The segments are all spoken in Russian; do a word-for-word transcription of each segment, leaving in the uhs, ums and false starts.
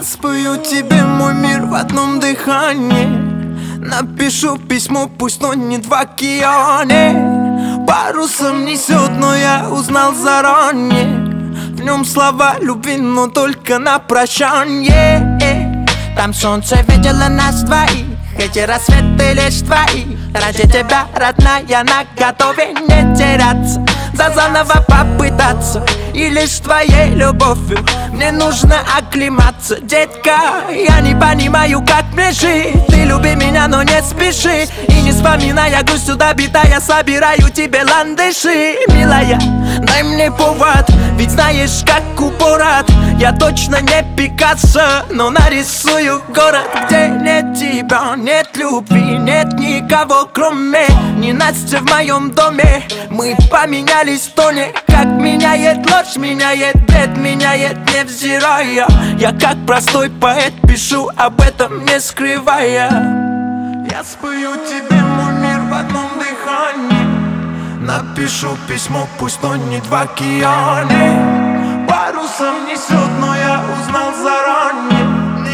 спою тебе мой мир в одном дыхании. Напишу письмо, пусть тонет в океане. Парусом несет, но я узнал заранее. В нем слова любви, но только на прощанье. Там солнце видело нас двоих, эти рассветы лишь твои. Ради тебя, родная, на готове не теряться, за заново попытаться. И лишь твоей любовью мне нужно оклематься. Детка, я не понимаю, как мне жить. Ты люби меня, но не спеши. И не вспоминая грустью добита, я собираю тебе ландыши. Милая, дай мне повод, ведь знаешь, как упорот. Я точно не Пикассо, но нарисую город, где нет тебя, нет любви, нет никого, кроме не Настя в моем доме. Мы поменялись в тоне, как меняет ложь, меняет бред, меняет невзирая. Я как простой поэт пишу об этом, не скрывая. Я спою тебе мой мир в одном дыхании. Напишу письмо, пусть тонет в океане. Парусом несет, но я узнал заранее.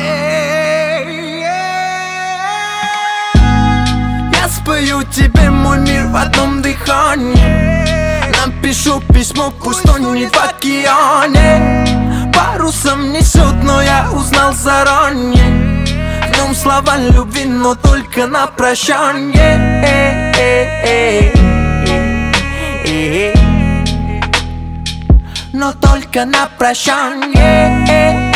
Я спою тебе мой мир в одном дыхании. Напишу письмо, пусть тонет в океане. Парусом несет, но я узнал заранее. В нем слова любви, но только на прощанье. Но только на прощанье.